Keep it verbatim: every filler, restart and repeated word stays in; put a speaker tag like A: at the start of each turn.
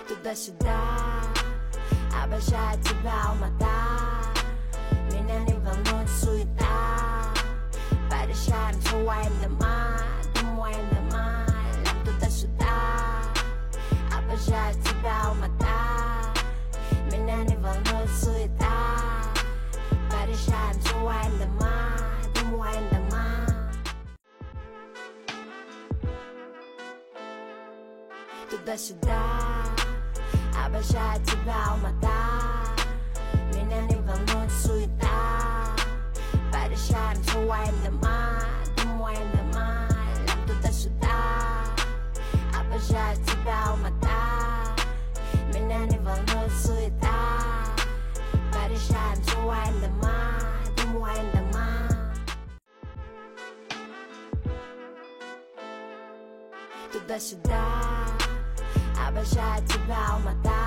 A: туда-сюда. Обожаю тебя, Алмата. Меня не волнует суета. Порешаем, чуваем дома, думаем дома, лям туда-сюда. Обожаю тебя, Алмата. Меня не волнует суета. Порешаем, чуваем дома, думаем дома. Туда-сюда. Обожаю тебя, Алмата. Меня не волнует суета. Порешаем, чуваем дома, думаем дома, лям туда-сюда. Обожаю тебя, Алмата. Меня не волнует суета. Порешаем, чуваем дома, думаем дома. Туда-сюда. Обожаю тебя, Алмата.